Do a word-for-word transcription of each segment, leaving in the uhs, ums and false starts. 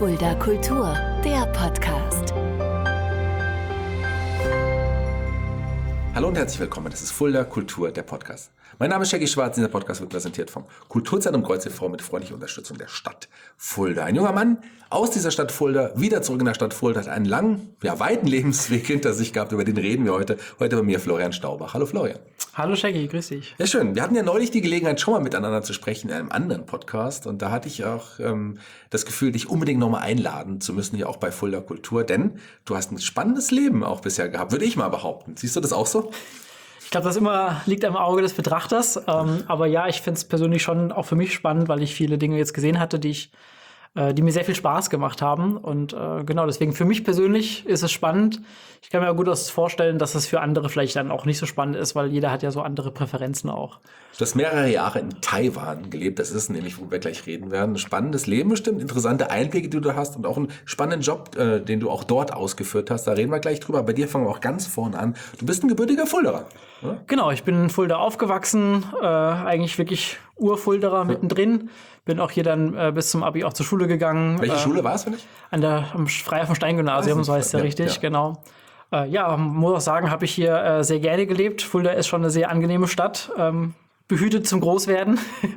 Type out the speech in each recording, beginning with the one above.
Fulda Kultur, der Podcast. Hallo und herzlich willkommen, das ist Fulda Kultur, der Podcast. Mein Name ist Shaggy Schwarz, dieser Podcast wird präsentiert vom Kulturzentrum Kreuz e V mit freundlicher Unterstützung der Stadt Fulda. Ein junger Mann aus dieser Stadt Fulda, wieder zurück in der Stadt Fulda, hat einen langen, ja weiten Lebensweg hinter sich gehabt, über den reden wir heute. Heute bei mir Florian Staubach. Hallo Florian. Hallo Shaggy, grüß dich. Ja schön, wir hatten ja neulich die Gelegenheit, schon mal miteinander zu sprechen in einem anderen Podcast und da hatte ich auch ähm, das Gefühl, dich unbedingt nochmal einladen zu müssen, hier auch bei Fulda Kultur, denn du hast ein spannendes Leben auch bisher gehabt, würde ich mal behaupten. Siehst du das auch so? Ich glaube, das immer liegt am Auge des Betrachters. Ähm, aber ja, ich finde es persönlich schon auch für mich spannend, weil ich viele Dinge jetzt gesehen hatte, die ich, äh, die mir sehr viel Spaß gemacht haben. Und äh, genau, deswegen für mich persönlich ist es spannend. Ich kann mir aber gut vorstellen, dass es für andere vielleicht dann auch nicht so spannend ist, weil jeder hat ja so andere Präferenzen auch. Du hast mehrere Jahre in Taiwan gelebt. Das ist nämlich, wo wir gleich reden werden. Ein spannendes Leben bestimmt, interessante Einblicke, die du hast und auch einen spannenden Job, äh, den du auch dort ausgeführt hast. Da reden wir gleich drüber. Bei dir fangen wir auch ganz vorne an. Du bist ein gebürtiger Fulderer, oder? Genau, ich bin in Fulda aufgewachsen, äh, eigentlich wirklich Ur-Fulderer mittendrin. Bin auch hier dann äh, bis zum Abi auch zur Schule gegangen. Welche äh, Schule war es für dich? An der am Freier vom Stein Gymnasium, Also, so heißt es ja, ja, richtig, ja. genau. Äh, ja, muss auch sagen, habe ich hier äh, sehr gerne gelebt. Fulda ist schon eine sehr angenehme Stadt, ähm, behütet zum Großwerden.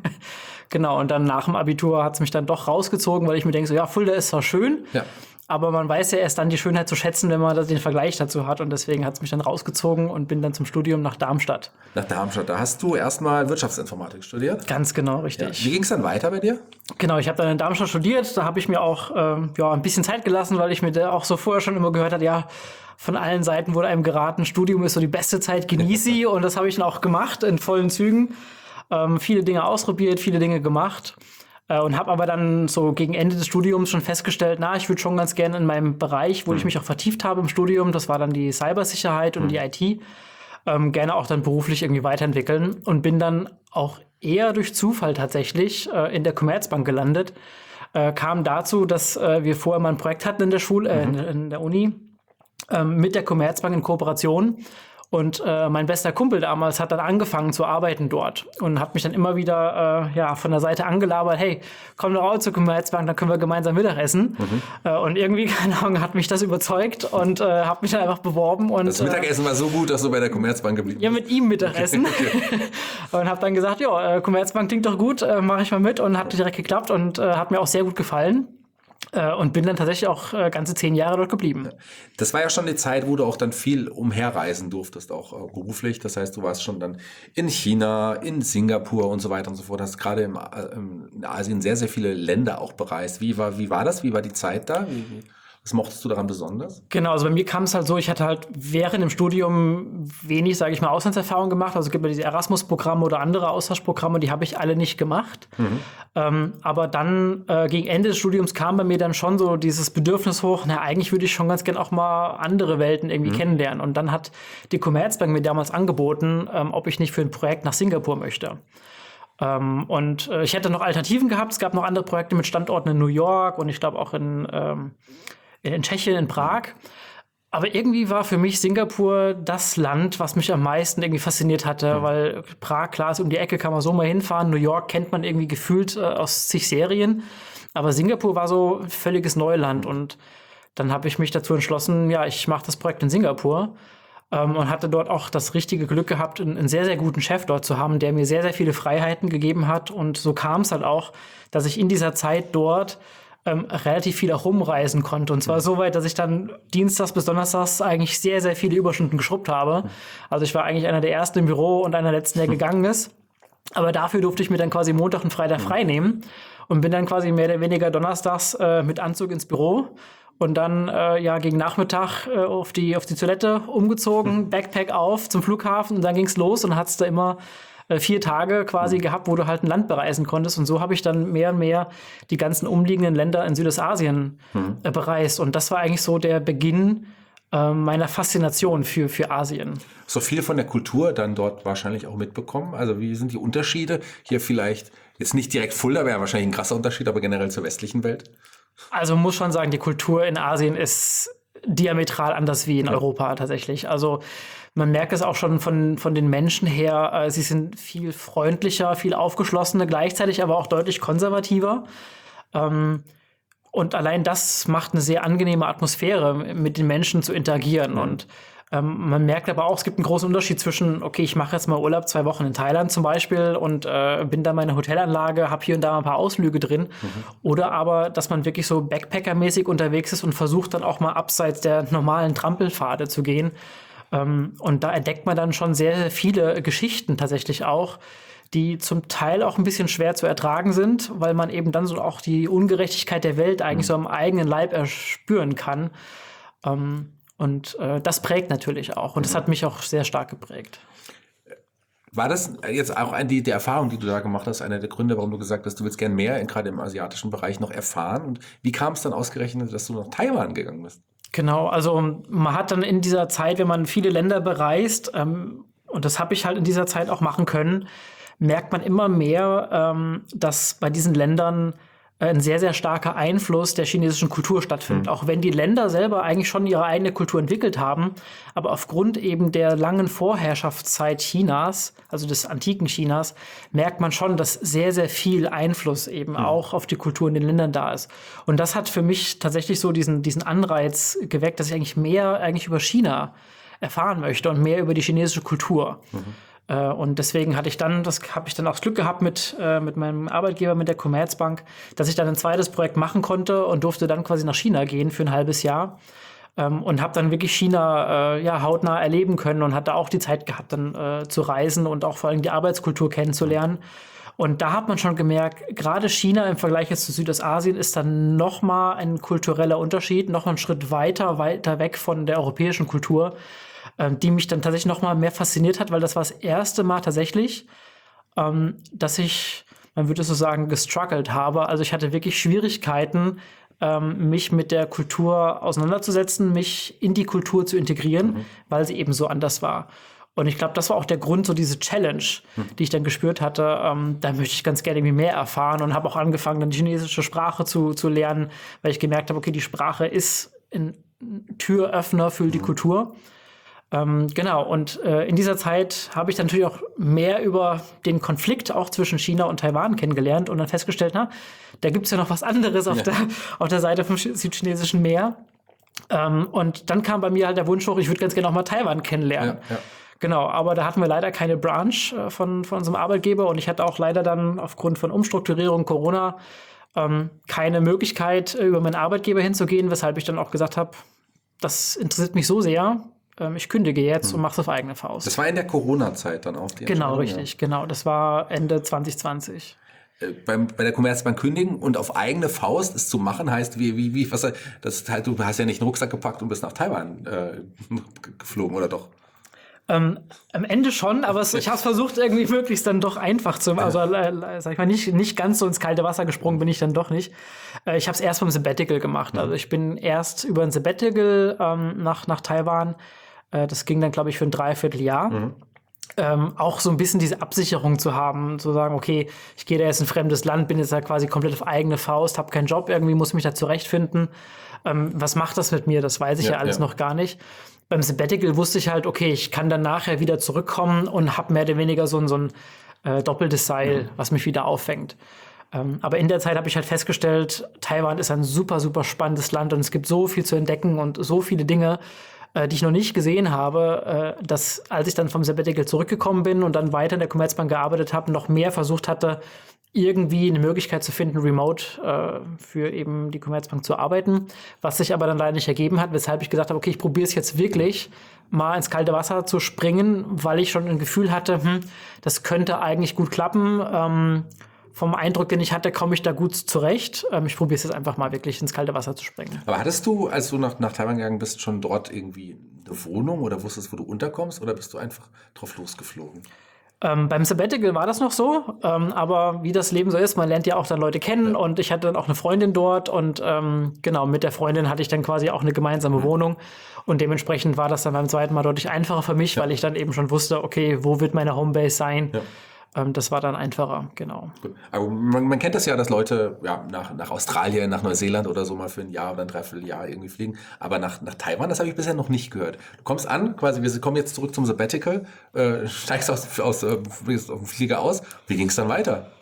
Genau, und dann nach dem Abitur hat es mich dann doch rausgezogen, weil ich mir denke, so ja, Fulda ist zwar schön, Ja. aber man weiß ja erst dann die Schönheit zu schätzen, wenn man den Vergleich dazu hat. Und deswegen hat es mich dann rausgezogen und bin dann zum Studium nach Darmstadt. Nach Darmstadt. Da hast du erstmal Wirtschaftsinformatik studiert. Ganz genau, Ja. richtig. Wie ging es dann weiter bei dir? Genau, ich habe dann in Darmstadt studiert. Da habe ich mir auch ähm, ja, ein bisschen Zeit gelassen, weil ich mir da auch so vorher schon immer gehört habe, ja, von allen Seiten wurde einem geraten, Studium ist so die beste Zeit, genieß sie. Und das habe ich dann auch gemacht in vollen Zügen. Ähm, viele Dinge ausprobiert, viele Dinge gemacht. Äh, und habe aber dann so gegen Ende des Studiums schon festgestellt, na, ich würde schon ganz gerne in meinem Bereich, wo mhm. ich mich auch vertieft habe im Studium, das war dann die Cybersicherheit und mhm. die I T, ähm, gerne auch dann beruflich irgendwie weiterentwickeln. Und bin dann auch eher durch Zufall tatsächlich äh, in der Commerzbank gelandet. Äh, kam dazu, dass äh, wir vorher mal ein Projekt hatten in der Schule, äh, mhm. in, in der Uni, ähm, mit der Commerzbank in Kooperation. Und äh, mein bester Kumpel damals hat dann angefangen zu arbeiten dort und hat mich dann immer wieder äh, ja, von der Seite angelabert, hey, komm doch auch zur Commerzbank, dann können wir gemeinsam Mittagessen. Mhm. Äh, und irgendwie, keine Ahnung, hat mich das überzeugt und äh, habe mich dann einfach beworben. Und, das Mittagessen äh, war so gut, dass du bei der Commerzbank geblieben bist? Ja, mit ihm Mittagessen. Okay, okay. Und habe dann gesagt, ja, äh, Commerzbank klingt doch gut, äh, mache ich mal mit und hat direkt geklappt und äh, hat mir auch sehr gut gefallen. Und bin dann tatsächlich auch äh, ganze zehn Jahre dort geblieben. Das war ja schon die Zeit, wo du auch dann viel umherreisen durftest, auch äh, beruflich. Das heißt, du warst schon dann in China, in Singapur und so weiter und so fort. Hast gerade im, äh, in Asien sehr, sehr viele Länder auch bereist. Wie war, wie war das? Wie war die Zeit da? Wie, wie? Was mochtest du daran besonders? Genau, also bei mir kam es halt so, ich hatte halt während dem Studium wenig, sage ich mal, Auslandserfahrung gemacht. Also es gibt ja diese Erasmus-Programme oder andere Austauschprogramme, die habe ich alle nicht gemacht. Mhm. Ähm, aber dann äh, gegen Ende des Studiums kam bei mir dann schon so dieses Bedürfnis hoch, na eigentlich würde ich schon ganz gern auch mal andere Welten irgendwie mhm. kennenlernen. Und dann hat die Commerzbank mir damals angeboten, ähm, ob ich nicht für ein Projekt nach Singapur möchte. Ähm, und äh, ich hätte noch Alternativen gehabt. Es gab noch andere Projekte mit Standorten in New York und ich glaube auch in ähm, in Tschechien, in Prag. Aber irgendwie war für mich Singapur das Land, was mich am meisten irgendwie fasziniert hatte, mhm. weil Prag, klar, ist um die Ecke, kann man so mal hinfahren. New York kennt man irgendwie gefühlt äh, aus zig Serien. Aber Singapur war so ein völliges Neuland. Und dann habe ich mich dazu entschlossen, ja, ich mache das Projekt in Singapur. Ähm, und hatte dort auch das richtige Glück gehabt, einen, einen sehr, sehr guten Chef dort zu haben, der mir sehr, sehr viele Freiheiten gegeben hat. Und so kam es halt auch, dass ich in dieser Zeit dort Ähm, relativ viel auch rumreisen konnte. Und zwar mhm. so weit, dass ich dann dienstags bis donnerstags eigentlich sehr, sehr viele Überstunden geschrubbt habe. Also ich war eigentlich einer der Ersten im Büro und einer der Letzten, der gegangen ist. Aber dafür durfte ich mir dann quasi Montag und Freitag frei nehmen und bin dann quasi mehr oder weniger donnerstags äh, mit Anzug ins Büro und dann äh, ja gegen Nachmittag äh, auf die auf die Toilette umgezogen, Backpack auf zum Flughafen und dann ging's los und hat's da immer vier Tage quasi mhm. gehabt, wo du halt ein Land bereisen konntest. Und so habe ich dann mehr und mehr die ganzen umliegenden Länder in Südostasien mhm. äh, bereist. Und das war eigentlich so der Beginn äh, meiner Faszination für, für Asien. So viel von der Kultur dann dort wahrscheinlich auch mitbekommen. Also wie sind die Unterschiede? Hier vielleicht, jetzt nicht direkt Fulda, wäre wahrscheinlich ein krasser Unterschied, aber generell zur westlichen Welt? Also man muss schon sagen, die Kultur in Asien ist diametral anders wie in ja. Europa tatsächlich. Also man merkt es auch schon von, von den Menschen her, äh, sie sind viel freundlicher, viel aufgeschlossener, gleichzeitig aber auch deutlich konservativer. Ähm, und allein das macht eine sehr angenehme Atmosphäre, mit den Menschen zu interagieren. Mhm. Und ähm, man merkt aber auch, es gibt einen großen Unterschied zwischen, okay, ich mache jetzt mal Urlaub zwei Wochen in Thailand zum Beispiel und äh, bin da in meiner Hotelanlage, habe hier und da mal ein paar Ausflüge drin. Mhm. Oder aber, dass man wirklich so Backpacker-mäßig unterwegs ist und versucht dann auch mal abseits der normalen Trampelpfade zu gehen. Ähm, und da entdeckt man dann schon sehr viele Geschichten tatsächlich auch, die zum Teil auch ein bisschen schwer zu ertragen sind, weil man eben dann so auch die Ungerechtigkeit der Welt eigentlich mhm. so am eigenen Leib erspüren kann. Ähm, Und äh, das prägt natürlich auch. Und das hat mich auch sehr stark geprägt. War das jetzt auch eine, die, die Erfahrung, die du da gemacht hast, einer der Gründe, warum du gesagt hast, du willst gerne mehr, in, gerade im asiatischen Bereich, noch erfahren? Und wie kam es dann ausgerechnet, dass du nach Taiwan gegangen bist? Genau, also man hat dann in dieser Zeit, wenn man viele Länder bereist, ähm, und das habe ich halt in dieser Zeit auch machen können, merkt man immer mehr, ähm, dass bei diesen Ländern ein sehr, sehr starker Einfluss der chinesischen Kultur stattfindet. Mhm. Auch wenn die Länder selber eigentlich schon ihre eigene Kultur entwickelt haben, aber aufgrund eben der langen Vorherrschaftszeit Chinas, also des antiken Chinas, merkt man schon, dass sehr, sehr viel Einfluss eben mhm. auch auf die Kultur in den Ländern da ist. Und das hat für mich tatsächlich so diesen, diesen Anreiz geweckt, dass ich eigentlich mehr eigentlich über China erfahren möchte und mehr über die chinesische Kultur. Mhm. Und deswegen hatte ich dann, das habe ich dann auch das Glück gehabt mit, äh, mit meinem Arbeitgeber, mit der Commerzbank, dass ich dann ein zweites Projekt machen konnte und durfte dann quasi nach China gehen für ein halbes Jahr. Ähm, und habe dann wirklich China äh, ja, hautnah erleben können und hatte auch die Zeit gehabt, dann äh, zu reisen und auch vor allem die Arbeitskultur kennenzulernen. Und da hat man schon gemerkt, gerade China im Vergleich jetzt zu Südostasien ist dann nochmal ein kultureller Unterschied, nochmal einen Schritt weiter, weiter weg von der europäischen Kultur, die mich dann tatsächlich noch mal mehr fasziniert hat, weil das war das erste Mal tatsächlich, ähm, dass ich, man würde so sagen, gestruggelt habe. Also ich hatte wirklich Schwierigkeiten, ähm, mich mit der Kultur auseinanderzusetzen, mich in die Kultur zu integrieren, mhm. weil sie eben so anders war. Und ich glaube, das war auch der Grund, so diese Challenge, mhm. die ich dann gespürt hatte. Ähm, da möchte ich ganz gerne irgendwie mehr erfahren und habe auch angefangen, dann die chinesische Sprache zu, zu lernen, weil ich gemerkt habe, okay, die Sprache ist ein Türöffner für mhm. die Kultur. Ähm, genau, und äh, in dieser Zeit habe ich dann natürlich auch mehr über den Konflikt auch zwischen China und Taiwan kennengelernt und dann festgestellt, na, da gibt es ja noch was anderes auf, ja. der, auf der Seite vom südchinesischen Meer. Ähm, und dann kam bei mir halt der Wunsch hoch, ich würde ganz gerne auch mal Taiwan kennenlernen. Ja, ja. Genau, aber da hatten wir leider keine Branch äh, von, von unserem Arbeitgeber und ich hatte auch leider dann aufgrund von Umstrukturierung Corona ähm, keine Möglichkeit, äh, über meinen Arbeitgeber hinzugehen, weshalb ich dann auch gesagt habe, das interessiert mich so sehr, ich kündige jetzt hm. und mache es auf eigene Faust. Das war in der Corona-Zeit dann auch die Genau, richtig, ja. genau. Das war Ende zwanzig zwanzig. Äh, beim, bei der Commerzbank kündigen und auf eigene Faust es zu machen, heißt, wie, wie, wie, was, das halt, du hast ja nicht einen Rucksack gepackt und bist nach Taiwan äh, geflogen, oder doch? Ähm, am Ende schon, aber es, ich habe es versucht, irgendwie möglichst dann doch einfach zu machen. Also, äh, sag ich mal, nicht, nicht ganz so ins kalte Wasser gesprungen bin ich dann doch nicht. Äh, ich habe es erst beim Sabbatical gemacht. Mhm. Also ich bin erst über ein Sabbatical ähm, nach, nach Taiwan. Äh, das ging dann, glaube ich, für ein Dreivierteljahr. Mhm. Ähm, auch so ein bisschen diese Absicherung zu haben, zu sagen, okay, ich gehe da jetzt in ein fremdes Land, bin jetzt da quasi komplett auf eigene Faust, habe keinen Job, irgendwie muss mich da zurechtfinden. Ähm, was macht das mit mir? Das weiß ich ja, ja alles ja. noch gar nicht. Beim Sabbatical wusste ich halt, okay, ich kann dann nachher wieder zurückkommen und habe mehr oder weniger so ein, so ein äh, doppeltes Seil, mhm. was mich wieder auffängt. Ähm, aber in der Zeit habe ich halt festgestellt, Taiwan ist ein super, super spannendes Land und es gibt so viel zu entdecken und so viele Dinge, äh, die ich noch nicht gesehen habe, äh, dass als ich dann vom Sabbatical zurückgekommen bin und dann weiter in der Commerzbank gearbeitet habe, noch mehr versucht hatte, irgendwie eine Möglichkeit zu finden, remote äh, für eben die Commerzbank zu arbeiten, was sich aber dann leider nicht ergeben hat, weshalb ich gesagt habe, okay, ich probiere es jetzt wirklich, mal ins kalte Wasser zu springen, weil ich schon ein Gefühl hatte, hm, das könnte eigentlich gut klappen. Ähm, vom Eindruck, den ich hatte, komme ich da gut zurecht. Ähm, ich probiere es jetzt einfach mal wirklich ins kalte Wasser zu springen. Aber hattest du, als du nach, nach Taiwan gegangen bist, schon dort irgendwie eine Wohnung oder wusstest, wo du unterkommst, oder bist du einfach drauf losgeflogen? Ähm, beim Sabbatical war das noch so, ähm, aber wie das Leben so ist, man lernt ja auch dann Leute kennen ja. und ich hatte dann auch eine Freundin dort und ähm, genau, mit der Freundin hatte ich dann quasi auch eine gemeinsame mhm. Wohnung und dementsprechend war das dann beim zweiten Mal deutlich einfacher für mich, ja. weil ich dann eben schon wusste, okay, wo wird meine Homebase sein? Ja. Ähm, das war dann einfacher, genau. Gut. Aber man, man kennt das ja, dass Leute ja, nach, nach Australien, nach Neuseeland oder so mal für ein Jahr oder ein Dreivierteljahr irgendwie fliegen. Aber nach, nach Taiwan, das habe ich bisher noch nicht gehört. Du kommst an, quasi, wir kommen jetzt zurück zum Sabbatical, äh, steigst aus, aus, aus, aus dem Flieger aus. Wie ging es dann weiter?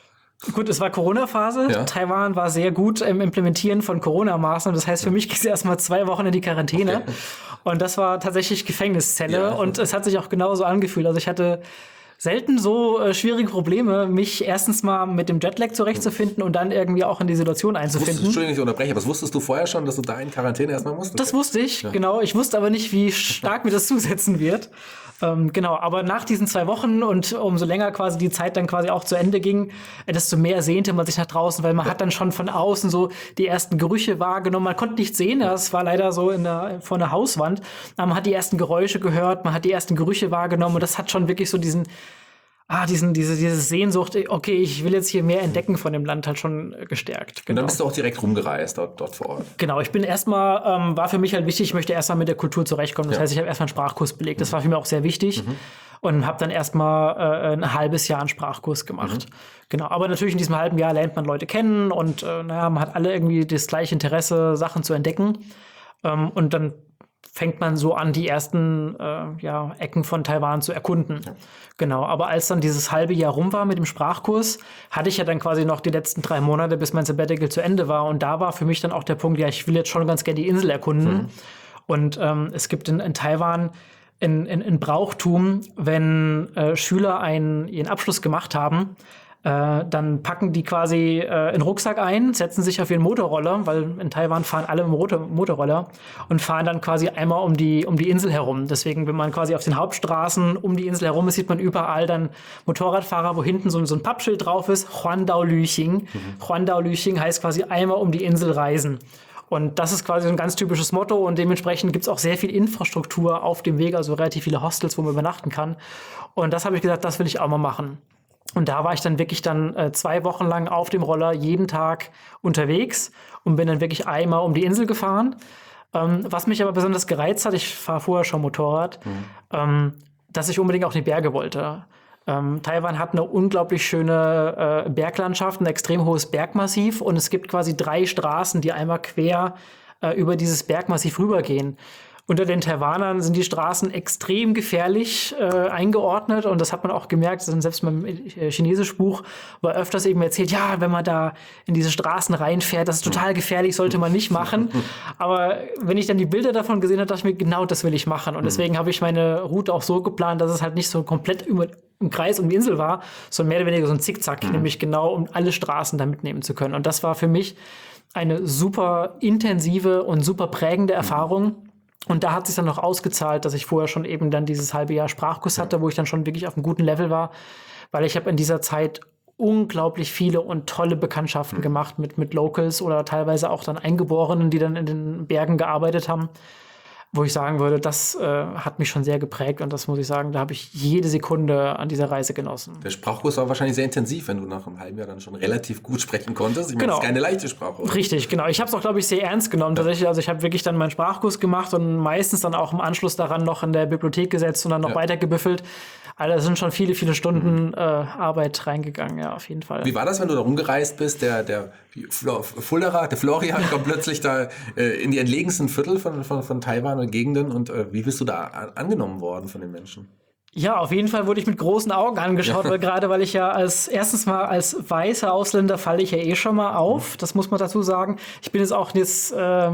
Gut, es war Corona-Phase. Ja. Taiwan war sehr gut im Implementieren von Corona-Maßnahmen. Das heißt, für mich ging es erst mal zwei Wochen in die Quarantäne. Okay. Und das war tatsächlich Gefängniszelle. Ja. Und es hat sich auch genauso angefühlt. Also ich hatte selten so äh, schwierige Probleme, mich erstens mal mit dem Jetlag zurechtzufinden und dann irgendwie auch in die Situation einzufinden. Wusstest, Entschuldigung, ich unterbreche, aber das wusstest du vorher schon, dass du da in Quarantäne erstmal musst? Okay. Das wusste ich, ja. genau. Ich wusste aber nicht, wie stark mir das zusetzen wird. Ähm, genau, aber nach diesen zwei Wochen und umso länger quasi die Zeit dann quasi auch zu Ende ging, äh, desto mehr sehnte man sich nach draußen, weil man ja. hat dann schon von außen so die ersten Gerüche wahrgenommen. Man konnte nichts sehen, das war leider so in der, vor einer Hauswand. Aber man hat die ersten Geräusche gehört, man hat die ersten Gerüche wahrgenommen und das hat schon wirklich so diesen Ah, diesen, diese, diese Sehnsucht, okay, ich will jetzt hier mehr entdecken von dem Land, halt schon gestärkt. Genau. Und dann bist du auch direkt rumgereist dort, dort vor Ort. Genau, ich bin erstmal, ähm, war für mich halt wichtig, ich möchte erstmal mit der Kultur zurechtkommen. Das ja. heißt, ich habe erstmal einen Sprachkurs belegt. Das war für mich auch sehr wichtig. Mhm. Und habe dann erstmal äh, ein halbes Jahr einen Sprachkurs gemacht. Mhm. Genau, aber natürlich in diesem halben Jahr lernt man Leute kennen und äh, naja, man hat alle irgendwie das gleiche Interesse, Sachen zu entdecken. Ähm, und dann fängt man so an, die ersten äh, ja, Ecken von Taiwan zu erkunden. Ja. Genau, aber als dann dieses halbe Jahr rum war mit dem Sprachkurs, hatte ich ja dann quasi noch die letzten drei Monate, bis mein Sabbatical zu Ende war. Und da war für mich dann auch der Punkt, ja, ich will jetzt schon ganz gerne die Insel erkunden. Mhm. Und ähm, es gibt in, in Taiwan ein in, in Brauchtum, wenn äh, Schüler einen, ihren Abschluss gemacht haben, Äh, dann packen die quasi äh, einen Rucksack ein, setzen sich auf ihren Motorroller, weil in Taiwan fahren alle im Motor- Motorroller und fahren dann quasi einmal um die, um die Insel herum. Deswegen, wenn man quasi auf den Hauptstraßen um die Insel herum ist, sieht man überall dann Motorradfahrer, wo hinten so, so ein Pappschild drauf ist, Huandao Lüxing. Mhm. Huandao Lüxing heißt quasi einmal um die Insel reisen. Und das ist quasi so ein ganz typisches Motto und dementsprechend gibt es auch sehr viel Infrastruktur auf dem Weg, also relativ viele Hostels, wo man übernachten kann. Und das habe ich gesagt, das will ich auch mal machen. Und da war ich dann wirklich dann äh, zwei Wochen lang auf dem Roller jeden Tag unterwegs und bin dann wirklich einmal um die Insel gefahren. Ähm, was mich aber besonders gereizt hat, ich fahre vorher schon Motorrad, mhm. ähm, dass ich unbedingt auch in die Berge wollte. Ähm, Taiwan hat eine unglaublich schöne äh, Berglandschaft, ein extrem hohes Bergmassiv und es gibt quasi drei Straßen, die einmal quer äh, über dieses Bergmassiv rübergehen. Unter den Taiwanern sind die Straßen extrem gefährlich äh, eingeordnet und das hat man auch gemerkt, selbst beim äh, Chinesischbuch war öfters eben erzählt, ja, wenn man da in diese Straßen reinfährt, das ist total gefährlich, sollte man nicht machen. Aber wenn ich dann die Bilder davon gesehen habe, dachte ich mir, genau das will ich machen. Und deswegen habe ich meine Route auch so geplant, dass es halt nicht so komplett über, im Kreis um die Insel war, sondern mehr oder weniger so ein Zickzack, mhm. nämlich genau, um alle Straßen da mitnehmen zu können. Und das war für mich eine super intensive und super prägende Erfahrung. Und da hat sich dann noch ausgezahlt, dass ich vorher schon eben dann dieses halbe Jahr Sprachkurs hatte, wo ich dann schon wirklich auf einem guten Level war, weil ich habe in dieser Zeit unglaublich viele und tolle Bekanntschaften mhm. gemacht mit, mit Locals oder teilweise auch dann Eingeborenen, die dann in den Bergen gearbeitet haben, wo ich sagen würde, das äh, hat mich schon sehr geprägt und das muss ich sagen, da habe ich jede Sekunde an dieser Reise genossen. Der Sprachkurs war wahrscheinlich sehr intensiv, wenn du nach einem halben Jahr dann schon relativ gut sprechen konntest. Ich meine, genau. Das ist keine leichte Sprache. Oder? Richtig, genau. Ich habe es auch, glaube ich, sehr ernst genommen. Ja. Tatsächlich, also ich habe wirklich dann meinen Sprachkurs gemacht und meistens dann auch im Anschluss daran noch in der Bibliothek gesetzt und dann noch ja. weiter gebüffelt. Also da sind schon viele, viele Stunden mhm. äh, Arbeit reingegangen, ja, auf jeden Fall. Wie war das, wenn du da rumgereist bist? Der, der Fullerer, der Florian kommt plötzlich da äh, in die entlegensten Viertel von, von, von Taiwan und Gegenden und äh, wie bist du da an, angenommen worden von den Menschen? Ja, auf jeden Fall wurde ich mit großen Augen angeschaut, ja. weil gerade weil ich ja als erstens mal als weißer Ausländer falle ich ja eh schon mal auf, mhm. das muss man dazu sagen. Ich bin jetzt auch jetzt äh,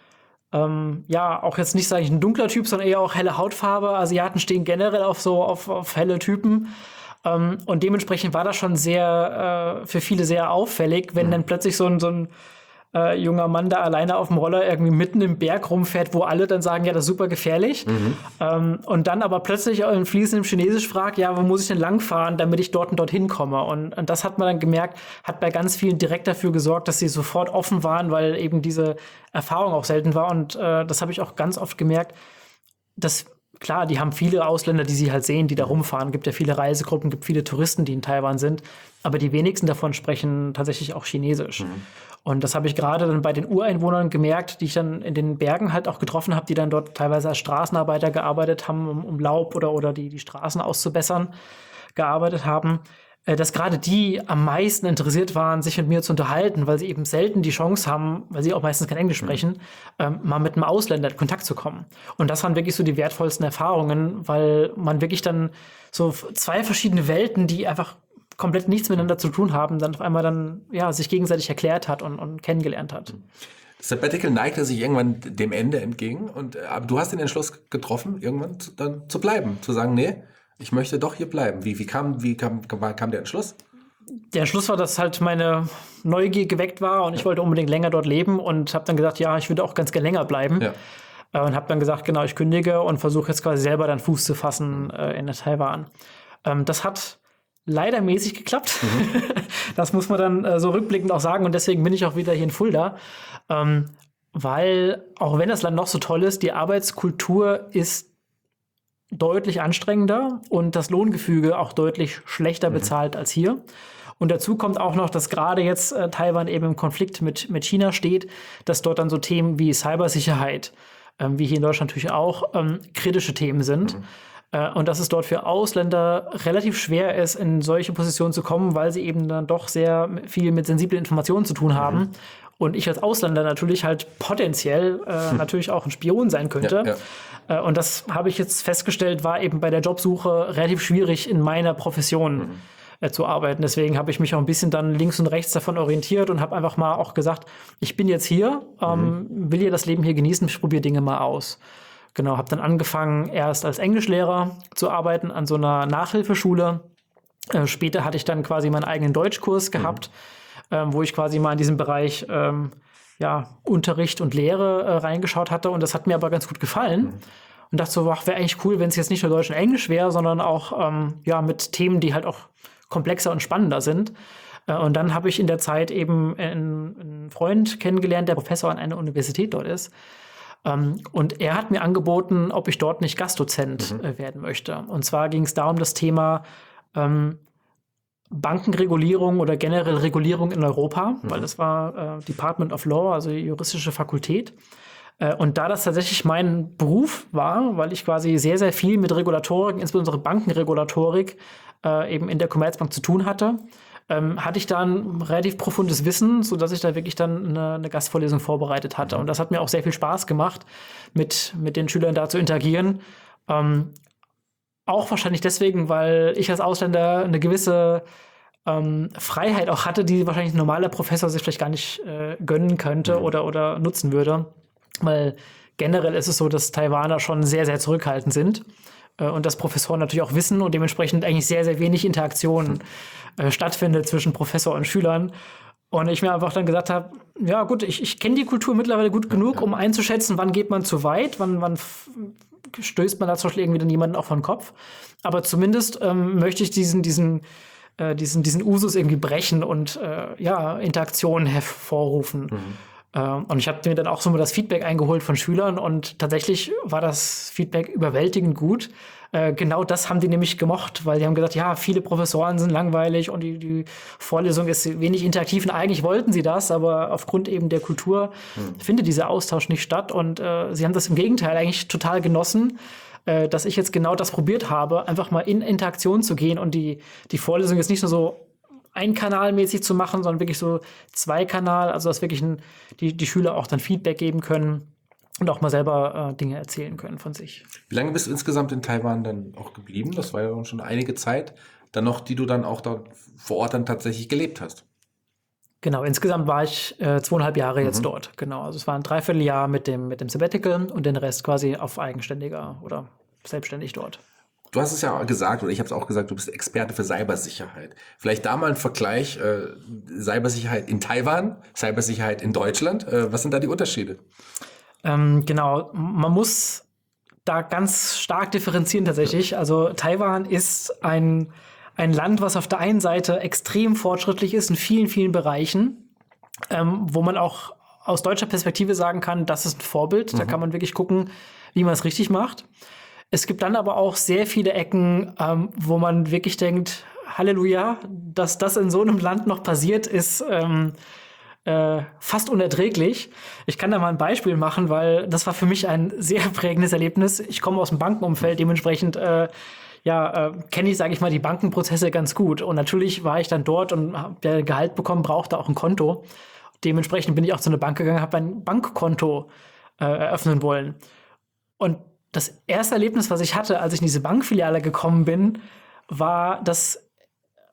Ähm, ja, auch jetzt nicht, sage ich, ein dunkler Typ, sondern eher auch helle Hautfarbe. Asiaten stehen generell auf so auf, auf helle Typen. Ähm, und dementsprechend war das schon sehr, äh, für viele sehr auffällig, wenn mhm. dann plötzlich so ein, so ein äh, junger Mann da alleine auf dem Roller irgendwie mitten im Berg rumfährt, wo alle dann sagen, ja, das ist super gefährlich. Mhm. Ähm, und dann aber plötzlich in fließendem Chinesisch fragt, ja, wo muss ich denn langfahren, damit ich dort und dorthin komme? Und, und das hat man dann gemerkt, hat bei ganz vielen direkt dafür gesorgt, dass sie sofort offen waren, weil eben diese Erfahrung auch selten war. Und äh, das habe ich auch ganz oft gemerkt, dass klar, die haben viele Ausländer, die sie halt sehen, die da rumfahren. Gibt ja viele Reisegruppen, gibt viele Touristen, die in Taiwan sind. Aber die wenigsten davon sprechen tatsächlich auch Chinesisch. Mhm. Und das habe ich gerade dann bei den Ureinwohnern gemerkt, die ich dann in den Bergen halt auch getroffen habe, die dann dort teilweise als Straßenarbeiter gearbeitet haben, um, um Laub oder, oder die, die Straßen auszubessern, gearbeitet haben, äh, dass gerade die am meisten interessiert waren, sich mit mir zu unterhalten, weil sie eben selten die Chance haben, weil sie auch meistens kein Englisch sprechen, ähm, mal mit einem Ausländer in Kontakt zu kommen. Und das waren wirklich so die wertvollsten Erfahrungen, weil man wirklich dann so zwei verschiedene Welten, die einfach komplett nichts miteinander zu tun haben, dann auf einmal dann ja sich gegenseitig erklärt hat und, und kennengelernt hat. Sabbatical neigte sich irgendwann dem Ende entgegen und äh, aber du hast den Entschluss getroffen, irgendwann zu, dann zu bleiben, zu sagen, nee, ich möchte doch hier bleiben. Wie, wie, kam, wie kam, kam, kam der Entschluss? Der Entschluss war, dass halt meine Neugier geweckt war und ich wollte unbedingt länger dort leben und habe dann gesagt, ja, ich würde auch ganz gerne länger bleiben. Ja. Äh, und habe dann gesagt, genau, ich kündige und versuche jetzt quasi selber dann Fuß zu fassen äh, in Taiwan. Ähm, das hat leider mäßig geklappt. Mhm. Das muss man dann äh, so rückblickend auch sagen und deswegen bin ich auch wieder hier in Fulda. Ähm, weil, auch wenn das Land noch so toll ist, die Arbeitskultur ist deutlich anstrengender und das Lohngefüge auch deutlich schlechter mhm. bezahlt als hier. Und dazu kommt auch noch, dass gerade jetzt äh, Taiwan eben im Konflikt mit, mit China steht, dass dort dann so Themen wie Cybersicherheit, ähm, wie hier in Deutschland natürlich auch, ähm, kritische Themen sind. Mhm. Äh, und dass es dort für Ausländer relativ schwer ist, in solche Positionen zu kommen, weil sie eben dann doch sehr viel mit sensiblen Informationen zu tun haben. Mhm. Und ich als Ausländer natürlich halt potenziell äh, hm. natürlich auch ein Spion sein könnte. Ja, ja. Äh, und das habe ich jetzt festgestellt, war eben bei der Jobsuche relativ schwierig in meiner Profession mhm. äh, zu arbeiten. Deswegen habe ich mich auch ein bisschen dann links und rechts davon orientiert und habe einfach mal auch gesagt, ich bin jetzt hier, ähm, mhm. will hier das Leben hier genießen, ich probiere Dinge mal aus. Genau, habe dann angefangen erst als Englischlehrer zu arbeiten an so einer Nachhilfeschule. Äh, später hatte ich dann quasi meinen eigenen Deutschkurs gehabt. Mhm. Ähm, wo ich quasi mal in diesem Bereich ähm, ja, Unterricht und Lehre äh, reingeschaut hatte. Und das hat mir aber ganz gut gefallen. Mhm. Und dachte so, wäre eigentlich cool, wenn es jetzt nicht nur Deutsch und Englisch wäre, sondern auch ähm, ja, mit Themen, die halt auch komplexer und spannender sind. Äh, und dann habe ich in der Zeit eben einen, einen Freund kennengelernt, der Professor an einer Universität dort ist. Ähm, und er hat mir angeboten, ob ich dort nicht Gastdozent mhm. äh, werden möchte. Und zwar ging es da um das Thema ähm, Bankenregulierung oder generell Regulierung in Europa, mhm. weil das war äh, Department of Law, also die juristische Fakultät. Äh, und da das tatsächlich mein Beruf war, weil ich quasi sehr, sehr viel mit Regulatorik, insbesondere Bankenregulatorik, äh, eben in der Commerzbank zu tun hatte, ähm, hatte ich da ein relativ profundes Wissen, sodass ich da wirklich dann eine, eine Gastvorlesung vorbereitet hatte. Mhm. Und das hat mir auch sehr viel Spaß gemacht, mit, mit den Schülern da zu interagieren. Ähm, Auch wahrscheinlich deswegen, weil ich als Ausländer eine gewisse ähm, Freiheit auch hatte, die wahrscheinlich ein normaler Professor sich vielleicht gar nicht äh, gönnen könnte mhm. oder, oder nutzen würde. Weil generell ist es so, dass Taiwaner schon sehr, sehr zurückhaltend sind. Äh, und dass Professoren natürlich auch wissen und dementsprechend eigentlich sehr, sehr wenig Interaktion äh, stattfindet zwischen Professor und Schülern. Und ich mir einfach dann gesagt habe, ja gut, ich, ich kenne die Kultur mittlerweile gut genug, um einzuschätzen, wann geht man zu weit, wann, wann f- stößt man da zum Beispiel irgendwie dann jemanden auch vor den Kopf. Aber zumindest ähm, möchte ich diesen, diesen, äh, diesen, diesen Usus irgendwie brechen und äh, ja, Interaktionen hervorrufen. Mhm. Ähm, und ich habe mir dann auch so mal das Feedback eingeholt von Schülern und tatsächlich war das Feedback überwältigend gut. Äh, genau das haben die nämlich gemocht, weil die haben gesagt, ja, viele Professoren sind langweilig und die, die Vorlesung ist wenig interaktiv. Und eigentlich wollten sie das, aber aufgrund eben der Kultur mhm. findet dieser Austausch nicht statt. Und äh, sie haben das im Gegenteil eigentlich total genossen, äh, dass ich jetzt genau das probiert habe, einfach mal in Interaktion zu gehen und die, die Vorlesung jetzt nicht nur so einkanalmäßig zu machen, sondern wirklich so zweikanal, also dass wirklich ein, die, die Schüler auch dann Feedback geben können und auch mal selber äh, Dinge erzählen können von sich. Wie lange bist du insgesamt in Taiwan dann auch geblieben? Das war ja schon einige Zeit. Dann noch, die du dann auch da vor Ort dann tatsächlich gelebt hast. Genau, insgesamt war ich äh, zweieinhalb Jahre mhm. jetzt dort. Genau, also es war ein Dreivierteljahr mit dem, mit dem Sabbatical und den Rest quasi auf eigenständiger oder selbstständig dort. Du hast es ja gesagt, oder ich habe es auch gesagt, du bist Experte für Cybersicherheit. Vielleicht da mal ein Vergleich, äh, Cybersicherheit in Taiwan, Cybersicherheit in Deutschland. Äh, was sind da die Unterschiede? Ähm, genau, man muss da ganz stark differenzieren tatsächlich. Also Taiwan ist ein, ein Land, was auf der einen Seite extrem fortschrittlich ist in vielen, vielen Bereichen, ähm, wo man auch aus deutscher Perspektive sagen kann, das ist ein Vorbild. Mhm. Da kann man wirklich gucken, wie man es richtig macht. Es gibt dann aber auch sehr viele Ecken, ähm, wo man wirklich denkt, Halleluja, dass das in so einem Land noch passiert, ist ähm, äh, fast unerträglich. Ich kann da mal ein Beispiel machen, weil das war für mich ein sehr prägendes Erlebnis. Ich komme aus dem Bankenumfeld, dementsprechend äh, ja, äh, kenne ich, sage ich mal, die Bankenprozesse ganz gut. Und natürlich war ich dann dort und habe Gehalt bekommen, brauchte auch ein Konto. Dementsprechend bin ich auch zu einer Bank gegangen, habe ein Bankkonto äh, eröffnen wollen. Und das erste Erlebnis, was ich hatte, als ich in diese Bankfiliale gekommen bin, war, dass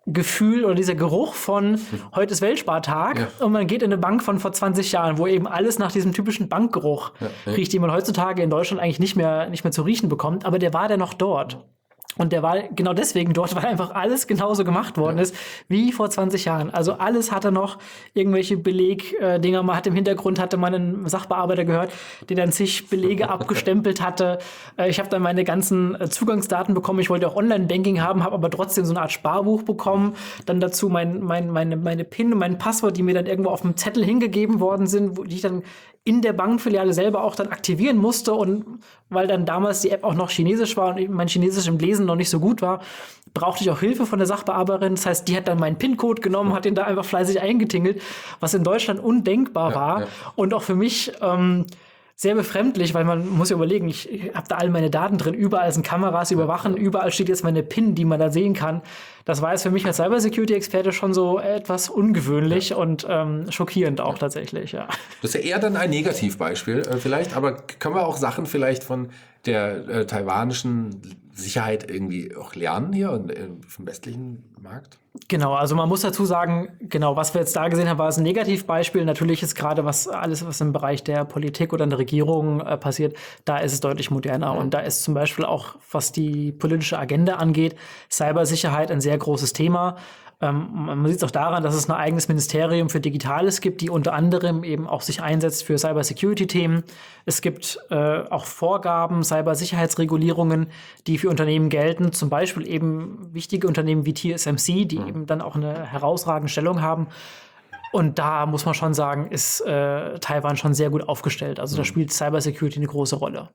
Gefühl oder dieser Geruch von heute ist Weltspartag Ja. und man geht in eine Bank von vor zwanzig Jahren, wo eben alles nach diesem typischen Bankgeruch Ja, ja. riecht, den man heutzutage in Deutschland eigentlich nicht mehr, nicht mehr zu riechen bekommt. Aber der war der noch dort. Und der war genau deswegen dort, weil einfach alles genauso gemacht worden Ja. ist wie vor zwanzig Jahren. Also alles hatte noch irgendwelche Belegdinger. Man hat im Hintergrund hatte man einen Sachbearbeiter gehört, der dann zig Belege abgestempelt hatte. Äh, Ich habe dann meine ganzen äh, Zugangsdaten bekommen. Ich wollte auch Online-Banking haben, habe aber trotzdem so eine Art Sparbuch bekommen. Dann dazu mein, mein, meine, meine PIN und mein Passwort, die mir dann irgendwo auf dem Zettel hingegeben worden sind, wo die ich dann in der Bankfiliale selber auch dann aktivieren musste. Und weil dann damals die App auch noch Chinesisch war und mein Chinesisch im Lesen noch nicht so gut war, brauchte ich auch Hilfe von der Sachbearbeiterin. Das heißt, die hat dann meinen PIN-Code genommen, hat den da einfach fleißig eingetingelt, was in Deutschland undenkbar Ja, war. ja. Und auch für mich ähm, sehr befremdlich, weil man muss ja überlegen, ich habe da all meine Daten drin, überall sind Kameras überwachen, überall steht jetzt meine PIN, die man da sehen kann. Das war jetzt für mich als Cybersecurity-Experte schon so etwas ungewöhnlich ja. und ähm, schockierend auch ja. tatsächlich. Ja. Das ist ja eher dann ein Negativbeispiel äh, vielleicht, aber können wir auch Sachen vielleicht von der äh, taiwanischen Sicherheit irgendwie auch lernen hier und äh, vom westlichen Markt? Genau, also man muss dazu sagen, genau, was wir jetzt da gesehen haben, war es ein Negativbeispiel. Natürlich ist gerade was alles, was im Bereich der Politik oder in der Regierung äh, passiert, da ist es deutlich moderner. Mhm. Und da ist zum Beispiel auch, was die politische Agenda angeht, Cybersicherheit ein sehr großes Thema. Ähm, man sieht es auch daran, dass es ein eigenes Ministerium für Digitales gibt, die unter anderem eben auch sich einsetzt für Cybersecurity-Themen. Es gibt äh, auch Vorgaben, Cybersicherheitsregulierungen, die für Unternehmen gelten. Zum Beispiel eben wichtige Unternehmen wie T S M C, die mhm. eben dann auch eine herausragende Stellung haben. Und da muss man schon sagen, ist äh, Taiwan schon sehr gut aufgestellt. Also mhm. da spielt Cybersecurity eine große Rolle.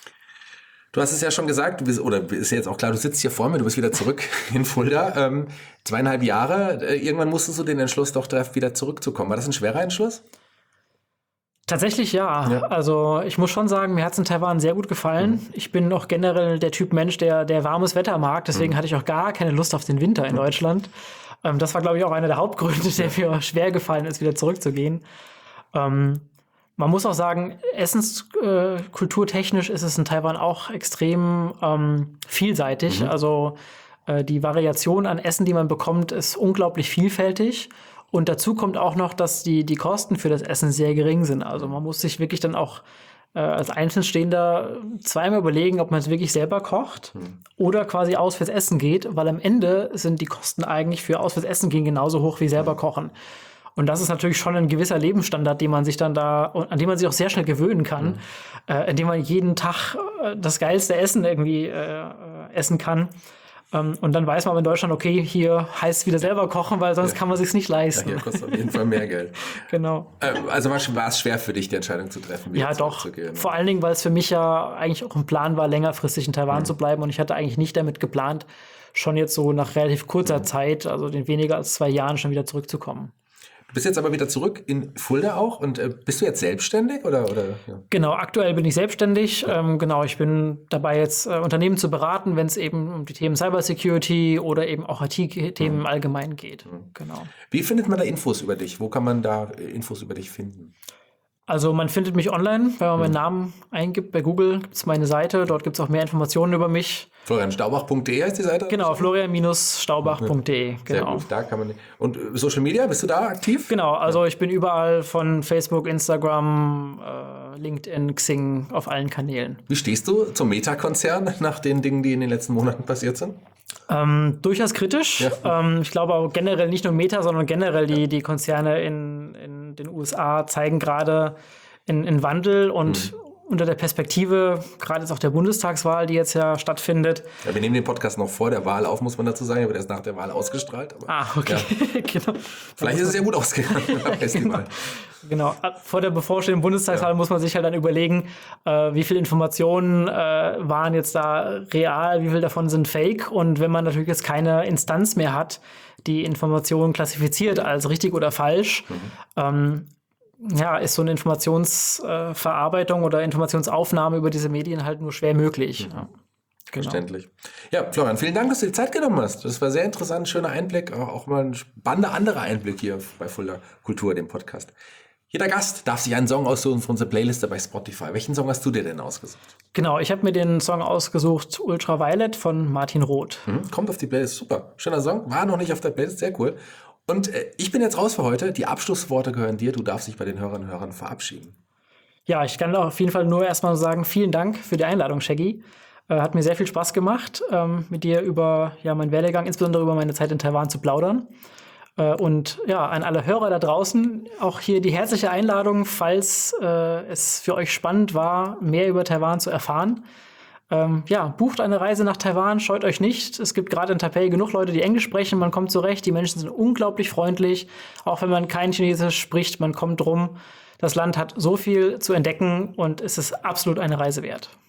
Du hast es ja schon gesagt, du bist, oder ist ja jetzt auch klar, du sitzt hier vor mir, du bist wieder zurück in Fulda. Ähm, zweieinhalb Jahre, äh, irgendwann musstest du den Entschluss doch treffen, wieder zurückzukommen. War das ein schwerer Entschluss? Tatsächlich ja. ja. Also ich muss schon sagen, mir hat es in Taiwan sehr gut gefallen. Mhm. Ich bin auch generell der Typ Mensch, der, der warmes Wetter mag. Deswegen mhm. hatte ich auch gar keine Lust auf den Winter in mhm. Deutschland. Ähm, das war, glaube ich, auch einer der Hauptgründe, der mir schwer gefallen ist, wieder zurückzugehen. Ähm, Man muss auch sagen, essenskulturtechnisch äh, ist es in Taiwan auch extrem ähm, vielseitig. Mhm. Also äh, die Variation an Essen, die man bekommt, ist unglaublich vielfältig. Und dazu kommt auch noch, dass die, die Kosten für das Essen sehr gering sind. Also man muss sich wirklich dann auch äh, als Einzelstehender zweimal überlegen, ob man es wirklich selber kocht mhm. oder quasi aus fürs Essen geht. Weil am Ende sind die Kosten eigentlich für aus fürs Essen gehen genauso hoch wie selber kochen. Und das ist natürlich schon ein gewisser Lebensstandard, den man sich dann da, an dem man sich auch sehr schnell gewöhnen kann, mhm. äh, indem man jeden Tag äh, das geilste Essen irgendwie äh, essen kann. Ähm, und dann weiß man in Deutschland, okay, hier heißt es wieder selber kochen, weil sonst ja. kann man sich's nicht leisten. Ja, hier kostet auf jeden Fall mehr Geld. Genau. Äh, also war es schwer für dich, die Entscheidung zu treffen, wieder ja, doch. zurückzugehen? Vor allen Dingen, weil es für mich ja eigentlich auch ein Plan war, längerfristig in Taiwan mhm. zu bleiben. Und ich hatte eigentlich nicht damit geplant, schon jetzt so nach relativ kurzer mhm. Zeit, also in weniger als zwei Jahren, schon wieder zurückzukommen. Du bist jetzt aber wieder zurück in Fulda auch und äh, bist du jetzt selbstständig oder? oder ja. Genau, aktuell bin ich selbstständig. Ja. Ähm, genau, ich bin dabei jetzt äh, Unternehmen zu beraten, wenn es eben um die Themen Cybersecurity oder eben auch I T-Themen mhm. im Allgemeinen geht. Mhm. Genau. Wie findet man da Infos über dich? Wo kann man da äh, Infos über dich finden? Also man findet mich online, wenn man meinen Namen eingibt. Bei Google gibt es meine Seite, dort gibt es auch mehr Informationen über mich. florian staubach punkt de heißt die Seite? Genau, florian staubach punkt de. Genau. Sehr gut, da kann man. Und Social Media, bist du da aktiv? Genau, also ja. ich bin überall von Facebook, Instagram, äh, LinkedIn, Xing, auf allen Kanälen. Wie stehst du zum Meta-Konzern nach den Dingen, die in den letzten Monaten passiert sind? Ähm, durchaus kritisch. Ja. Ähm, ich glaube auch generell nicht nur Meta, sondern generell die, die Konzerne in, in den U S A zeigen gerade einen Wandel und mhm. unter der Perspektive, gerade jetzt auch der Bundestagswahl, die jetzt ja stattfindet. Ja, wir nehmen den Podcast noch vor der Wahl auf, muss man dazu sagen, aber der ist nach der Wahl ausgestrahlt. Aber, ah, okay. Ja. genau. Vielleicht ist es ja gut ausgegangen. genau. genau. Vor der bevorstehenden Bundestagswahl ja. muss man sich halt dann überlegen, äh, wie viele Informationen äh, waren jetzt da real, wie viel davon sind fake. Und wenn man natürlich jetzt keine Instanz mehr hat, die Informationen klassifiziert als richtig oder falsch, mhm. ähm, ja, ist so eine Informationsverarbeitung äh, oder Informationsaufnahme über diese Medien halt nur schwer möglich. Mhm. Ja. Genau. Verständlich. Ja, Florian, vielen Dank, dass du die Zeit genommen hast. Das war sehr interessant, schöner Einblick, auch mal ein spannender anderer Einblick hier bei Fulda Kultur, dem Podcast. Jeder Gast darf sich einen Song aussuchen für unsere Playliste bei Spotify. Welchen Song hast du dir denn ausgesucht? Genau, ich habe mir den Song ausgesucht, Ultraviolet von Martin Roth. Mhm, kommt auf die Playlist, super. Schöner Song, war noch nicht auf der Playlist, sehr cool. Und äh, ich bin jetzt raus für heute. Die Abschlussworte gehören dir. Du darfst dich bei den Hörerinnen und Hörern verabschieden. Ja, ich kann auf jeden Fall nur erstmal sagen, vielen Dank für die Einladung, Shaggy. Äh, hat mir sehr viel Spaß gemacht, ähm, mit dir über ja, meinen Werdegang, insbesondere über meine Zeit in Taiwan zu plaudern. Äh, und ja, an alle Hörer da draußen auch hier die herzliche Einladung, falls äh, es für euch spannend war, mehr über Taiwan zu erfahren. Ähm, ja, bucht eine Reise nach Taiwan, scheut euch nicht. Es gibt gerade in Taipei genug Leute, die Englisch sprechen. Man kommt zurecht. Die Menschen sind unglaublich freundlich. Auch wenn man kein Chinesisch spricht, man kommt drum. Das Land hat so viel zu entdecken und es ist absolut eine Reise wert.